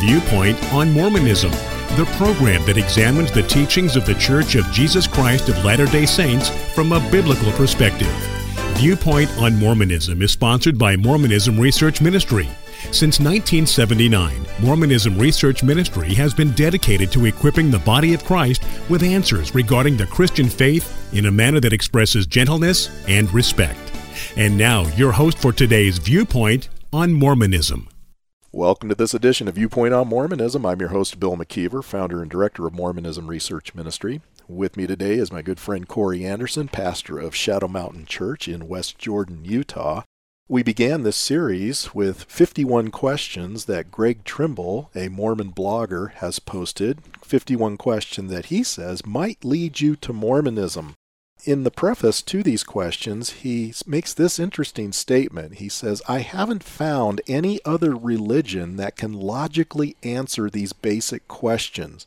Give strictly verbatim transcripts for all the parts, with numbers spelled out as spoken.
Viewpoint on Mormonism, the program that examines the teachings of the Church of Jesus Christ of Latter-day Saints from a biblical perspective. Viewpoint on Mormonism is sponsored by Mormonism Research Ministry. Since nineteen seventy-nine, Mormonism Research Ministry has been dedicated to equipping the body of Christ with answers regarding the Christian faith in a manner that expresses gentleness and respect. And now, your host for today's Viewpoint on Mormonism. Welcome to this edition of Viewpoint on Mormonism. I'm your host, Bill McKeever, founder and director of Mormonism Research Ministry. With me today is my good friend Corey Anderson, pastor of Shadow Mountain Church in West Jordan, Utah. We began this series with fifty-one questions that Greg Trimble, a Mormon blogger, has posted. fifty-one questions that he says might lead you to Mormonism. In the preface to these questions, he makes this interesting statement. He says, I haven't found any other religion that can logically answer these basic questions.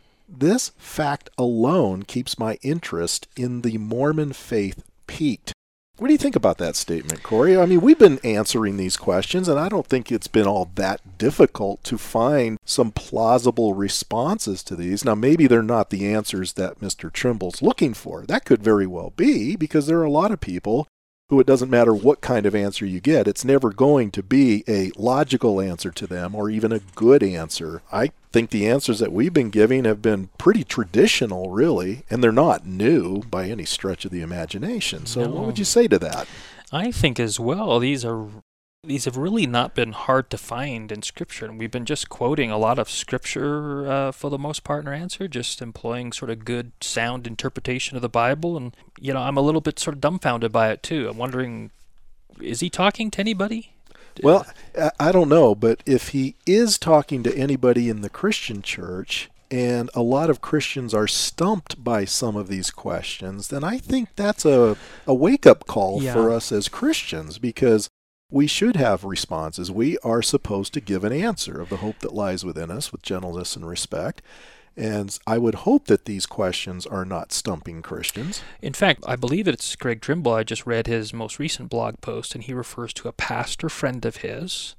This fact alone keeps my interest in the Mormon faith piqued. What do you think about that statement, Corey? I mean, we've been answering these questions, and I don't think it's been all that difficult to find some plausible responses to these. Now, maybe they're not the answers that Mister Trimble's looking for. That could very well be, because there are a lot of people who it doesn't matter what kind of answer you get. It's never going to be a logical answer to them or even a good answer. I think the answers that we've been giving have been pretty traditional, really, and they're not new by any stretch of the imagination. So No. what would you say to that? I think as well, these are these have really not been hard to find in Scripture, and we've been just quoting a lot of Scripture uh, for the most part in our answer, just employing sort of good, sound interpretation of the Bible. And, you know, I'm a little bit sort of dumbfounded by it, too. I'm wondering, is he talking to anybody? Well, I don't know, but if he is talking to anybody in the Christian church, and a lot of Christians are stumped by some of these questions, then I think that's a, a wake-up call Yeah. for us as Christians, because we should have responses. We are supposed to give an answer of the hope that lies within us with gentleness and respect. And I would hope that these questions are not stumping Christians. In fact, I believe it's Greg Trimble. I just read his most recent blog post, and he refers to a pastor friend of his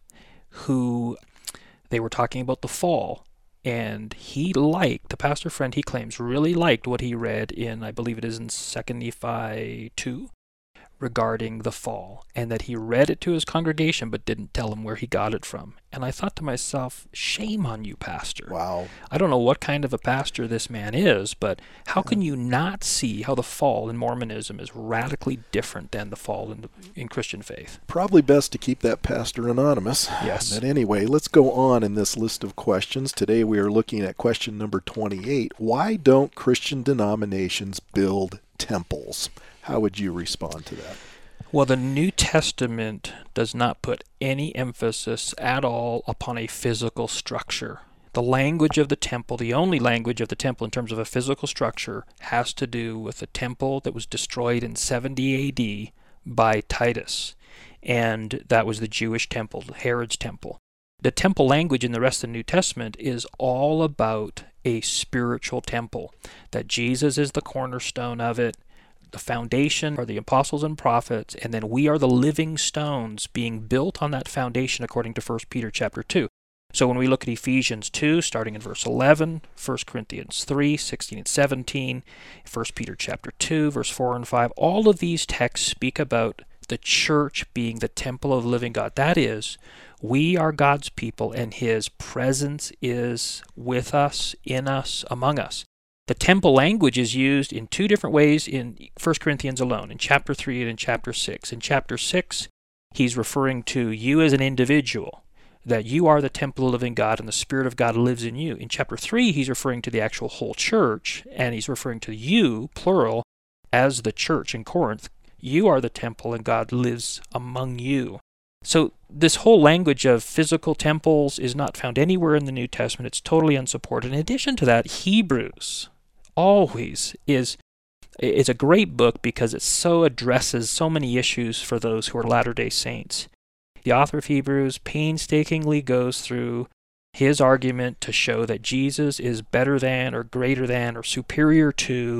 who they were talking about the fall. And he liked, the pastor friend, he claims, really liked what he read in, I believe it is in Second Nephi two, regarding the fall, and that he read it to his congregation but didn't tell him where he got it from. And I thought to myself, shame on you, pastor. Wow. I don't know what kind of a pastor this man is, but how can you not see how the fall in Mormonism is radically different than the fall in, the, in Christian faith? Probably best to keep that pastor anonymous. Yes. But anyway, let's go on in this list of questions. Today we are looking at question number twenty-eight. Why don't Christian denominations build temples? How would you respond to that? Well, the New Testament does not put any emphasis at all upon a physical structure. The language of the temple, the only language of the temple in terms of a physical structure, has to do with the temple that was destroyed in seventy A D by Titus. And that was the Jewish temple, Herod's temple. The temple language in the rest of the New Testament is all about a spiritual temple, that Jesus is the cornerstone of it. The foundation are the apostles and prophets, and then we are the living stones being built on that foundation according to First Peter chapter two. So when we look at Ephesians two, starting in verse eleven, First Corinthians three, sixteen and seventeen, First Peter chapter two, verse four and five, all of these texts speak about the church being the temple of the living God. That is, we are God's people, and His presence is with us, in us, among us. The temple language is used in two different ways in First Corinthians alone, in chapter three and in chapter six. In chapter six, he's referring to you as an individual, that you are the temple of the living God and the Spirit of God lives in you. In chapter three, he's referring to the actual whole church, and he's referring to you, plural, as the church in Corinth. You are the temple and God lives among you. So this whole language of physical temples is not found anywhere in the New Testament. It's totally unsupported. In addition to that, Hebrews always is is a great book because it so addresses so many issues for those who are Latter-day Saints. The author of Hebrews painstakingly goes through his argument to show that Jesus is better than or greater than or superior to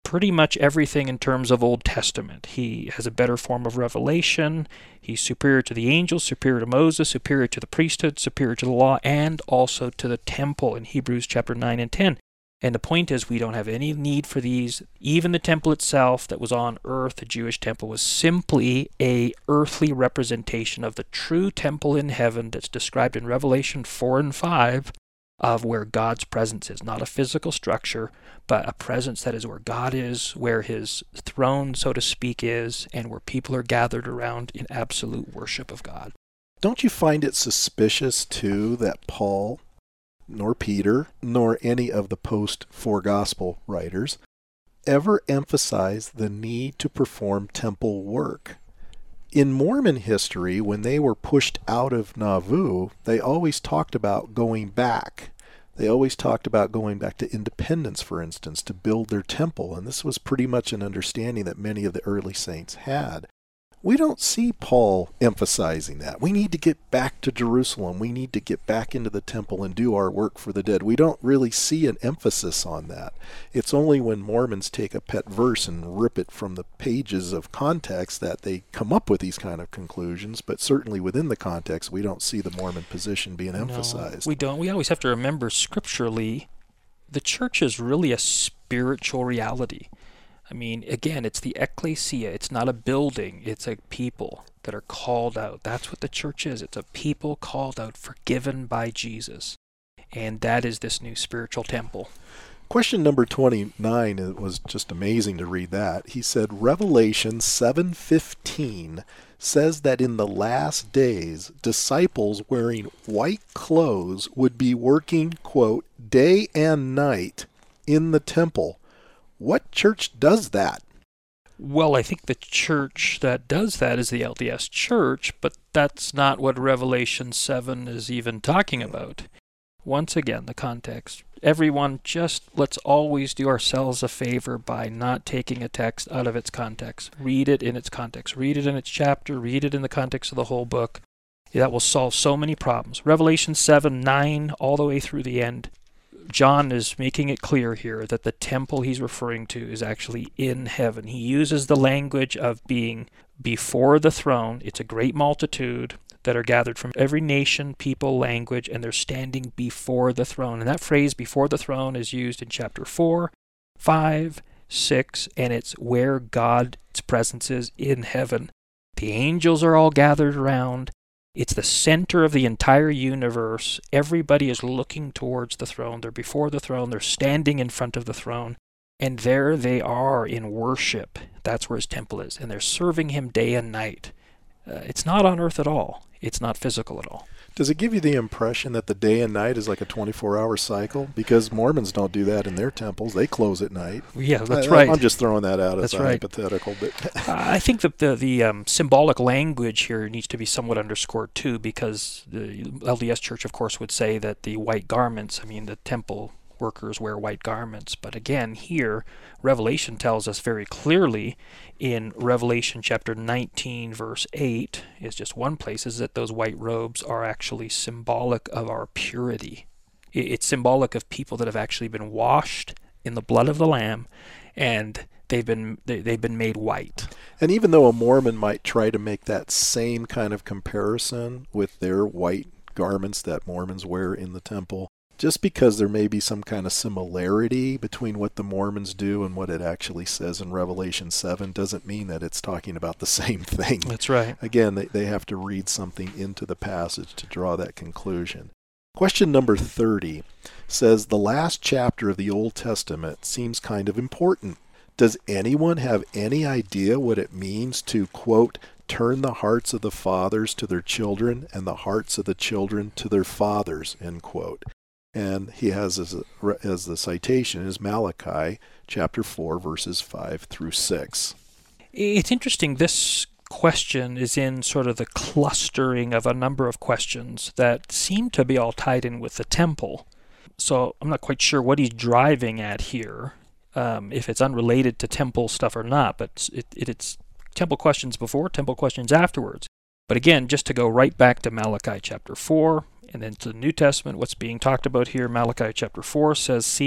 pretty much everything in terms of Old Testament. He has a better form of revelation. He's superior to the angels, superior to Moses, superior to the priesthood, superior to the law, and also to the temple in Hebrews chapter nine and ten. And the point is, we don't have any need for these. Even the temple itself that was on earth, the Jewish temple, was simply a earthly representation of the true temple in heaven that's described in Revelation four and five, of where God's presence is. Not a physical structure, but a presence that is where God is, where his throne, so to speak, is, and where people are gathered around in absolute worship of God. Don't you find it suspicious, too, that Paul, nor Peter, nor any of the post-four gospel writers ever emphasize the need to perform temple work? In Mormon history, when they were pushed out of Nauvoo, they always talked about going back. They always talked about going back to Independence, for instance, to build their temple, and this was pretty much an understanding that many of the early saints had. We don't see Paul emphasizing that. We need to get back to Jerusalem. We need to get back into the temple and do our work for the dead. We don't really see an emphasis on that. It's only when Mormons take a pet verse and rip it from the pages of context that they come up with these kind of conclusions, but certainly within the context, we don't see the Mormon position being emphasized. No, we don't. We always have to remember scripturally, the church is really a spiritual reality. I mean, again, it's the ecclesia. It's not a building. It's a people that are called out. That's what the church is. It's a people called out, forgiven by Jesus. And that is this new spiritual temple. Question number twenty-nine, it was just amazing to read that. He said, Revelation seven fifteen says that in the last days, disciples wearing white clothes would be working, quote, day and night in the temple. What church does that? Well, I think the church that does that is the L D S Church, but that's not what Revelation seven is even talking about. Once again, the context. Everyone, just let's always do ourselves a favor by not taking a text out of its context. Read it in its context. Read it in its chapter. Read it in the context of the whole book. That will solve so many problems. Revelation seven, nine, all the way through the end. John is making it clear here that the temple he's referring to is actually in heaven. He uses the language of being before the throne. It's a great multitude that are gathered from every nation, people, language, and they're standing before the throne. And that phrase, before the throne, is used in chapter four, five, six, and it's where God's presence is in heaven. The angels are all gathered around. It's the center of the entire universe. Everybody is looking towards the throne. They're before the throne. They're standing in front of the throne. And there they are in worship. That's where his temple is. And they're serving him day and night. Uh, it's not on earth at all. It's not physical at all. Does it give you the impression that the day and night is like a twenty-four hour cycle? Because Mormons don't do that in their temples. They close at night. Yeah, that's I, right. I'm just throwing that out that's as a right. hypothetical. But I think that the, the um, symbolic language here needs to be somewhat underscored too, because the L D S Church, of course, would say that the white garments, I mean, the temple workers wear white garments. But again, here, Revelation tells us very clearly in Revelation chapter nineteen, verse eight, is just one place, is that those white robes are actually symbolic of our purity. It's symbolic of people that have actually been washed in the blood of the Lamb, and they've been they, they've been made white. And even though a Mormon might try to make that same kind of comparison with their white garments that Mormons wear in the temple, just because there may be some kind of similarity between what the Mormons do and what it actually says in Revelation seven doesn't mean that it's talking about the same thing. That's right. Again, they, they have to read something into the passage to draw that conclusion. Question number thirty says, the last chapter of the Old Testament seems kind of important. Does anyone have any idea what it means to, quote, turn the hearts of the fathers to their children and the hearts of the children to their fathers, end quote? And he has as, a, as the citation is Malachi chapter four, verses five through six. It's interesting. This question is in sort of the clustering of a number of questions that seem to be all tied in with the temple. So I'm not quite sure what he's driving at here, um, if it's unrelated to temple stuff or not, but it, it, it's temple questions before, temple questions afterwards. But again, just to go right back to Malachi chapter four, and then to the New Testament, what's being talked about here, Malachi chapter four says, see,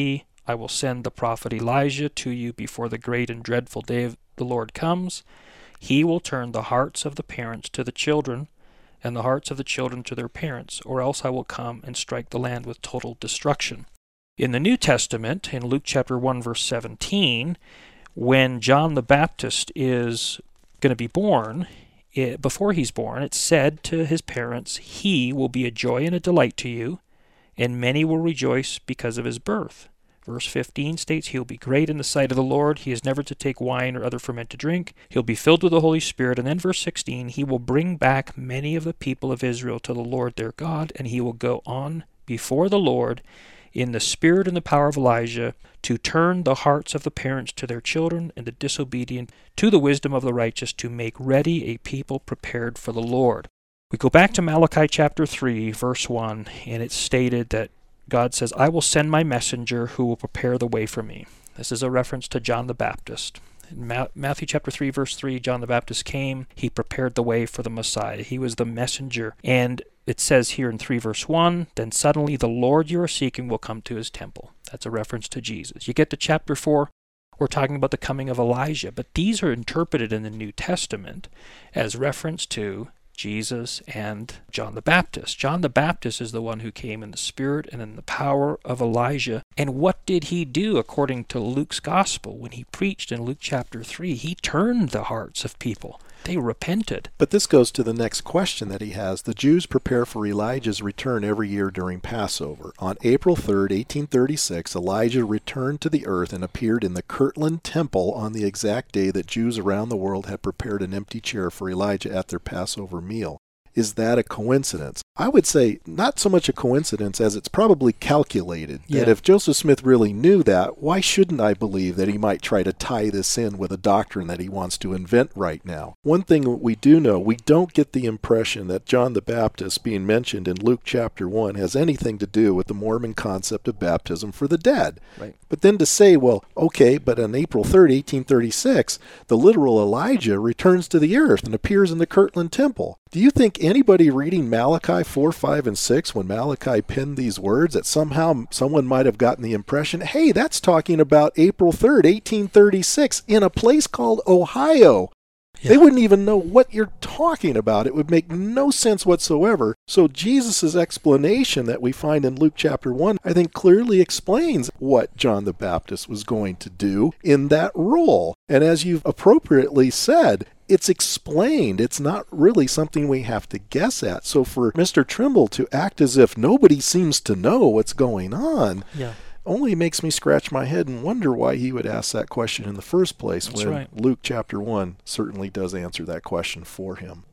I will send the prophet Elijah to you before the great and dreadful day of the Lord comes. He will turn the hearts of the parents to the children, and the hearts of the children to their parents, or else I will come and strike the land with total destruction." In the New Testament, in Luke chapter one, verse seventeen, when John the Baptist is going to be born, it, before he's born, it's said to his parents, "He will be a joy and a delight to you, and many will rejoice because of his birth." Verse fifteen states, "He will be great in the sight of the Lord. He is never to take wine or other fermented drink. He'll be filled with the Holy Spirit." And then verse sixteen, "He will bring back many of the people of Israel to the Lord their God, and he will go on before the Lord in the spirit and the power of Elijah, to turn the hearts of the parents to their children, and the disobedient to the wisdom of the righteous, to make ready a people prepared for the Lord." We go back to Malachi chapter three, verse one, and it's stated that God says, "I will send my messenger who will prepare the way for me." This is a reference to John the Baptist. In Ma- Matthew chapter three, verse three, John the Baptist came, he prepared the way for the Messiah. He was the messenger. And it says here in three, verse one, "Then suddenly the Lord you are seeking will come to his temple." That's a reference to Jesus. You get to chapter four, we're talking about the coming of Elijah, but these are interpreted in the New Testament as reference to Jesus and John the Baptist. John the Baptist is the one who came in the spirit and in the power of Elijah. And what did he do according to Luke's gospel? When he preached in Luke chapter three, he turned the hearts of people. They repented. But this goes to the next question that he has. The Jews prepare for Elijah's return every year during Passover. On April third, eighteen thirty-six, Elijah returned to the earth and appeared in the Kirtland Temple on the exact day that Jews around the world had prepared an empty chair for Elijah at their Passover meal. Is that a coincidence? I would say not so much a coincidence as it's probably calculated. Yeah. That if Joseph Smith really knew that, why shouldn't I believe that he might try to tie this in with a doctrine that he wants to invent right now? One thing we do know, we don't get the impression that John the Baptist being mentioned in Luke chapter one has anything to do with the Mormon concept of baptism for the dead. Right. But then to say, well, okay, but on April third, eighteen thirty-six, the literal Elijah returns to the earth and appears in the Kirtland Temple. Do you think anybody reading Malachi four, five, and six, when Malachi penned these words, that somehow someone might have gotten the impression, hey, that's talking about April third, eighteen thirty-six, in a place called Ohio? Yeah. They wouldn't even know what you're talking about. It would make no sense whatsoever. So Jesus' explanation that we find in Luke chapter one, I think clearly explains what John the Baptist was going to do in that role. And as you've appropriately said, it's explained. It's not really something we have to guess at. So for Mister Trimble to act as if nobody seems to know what's going on, yeah. only makes me scratch my head and wonder why he would ask that question in the first place. That's when right. Luke chapter one certainly does answer that question for him.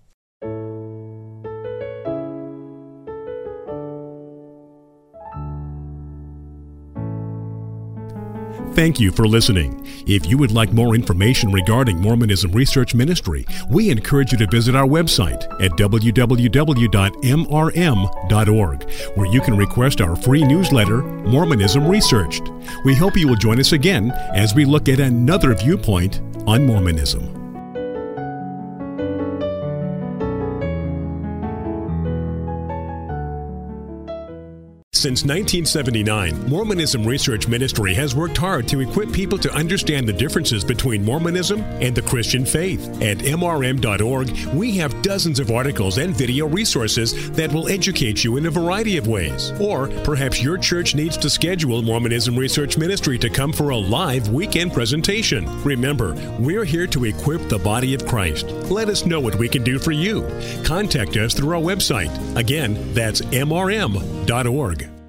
Thank you for listening. If you would like more information regarding Mormonism Research Ministry, we encourage you to visit our website at w w w dot m r m dot org, where you can request our free newsletter, Mormonism Researched. We hope you will join us again as we look at another viewpoint on Mormonism. Since nineteen seventy-nine, Mormonism Research Ministry has worked hard to equip people to understand the differences between Mormonism and the Christian faith. At m r m dot org, we have dozens of articles and video resources that will educate you in a variety of ways. Or perhaps your church needs to schedule Mormonism Research Ministry to come for a live weekend presentation. Remember, we're here to equip the body of Christ. Let us know what we can do for you. Contact us through our website. Again, that's m r m dot org.